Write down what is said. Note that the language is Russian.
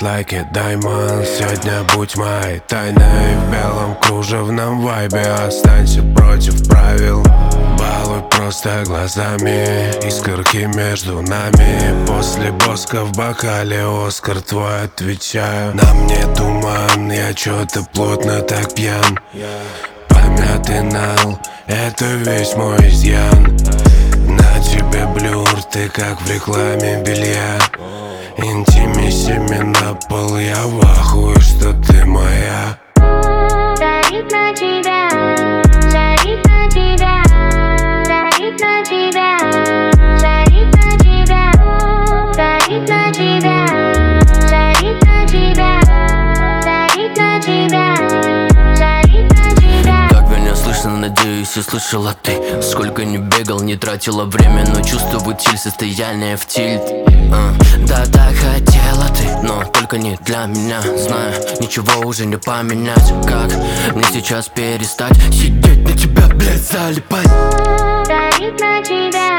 like a diamond. Сегодня будь моей тайной в белом кружевном вайбе. Останься против правил, балуй просто глазами. Искорки между нами, после боска в бокале Оскар твой, отвечаю. На мне туман, я чё-то плотно так пьян. Помятый нал, это весь мой изъян. На тебе блюр, ты как в рекламе белья. Интимиссими на пол, я в ахуе, что ты моя. Стоит на тебя, стоит на тебя, стоит на тебя, стоит на тебя, стоит на тебя, стоит на тебя, стоит на тебя, стоит на тебя. Как меня слышно, надеюсь, и слышала ты. Сколько не бегал, не тратила время, но чувствую тиль, состояние в тильт. Да, так хотела ты, но только не для меня. Знаю, ничего уже не поменять. Как мне сейчас перестать сидеть на тебя, блядь, залипать? Стоит на тебя.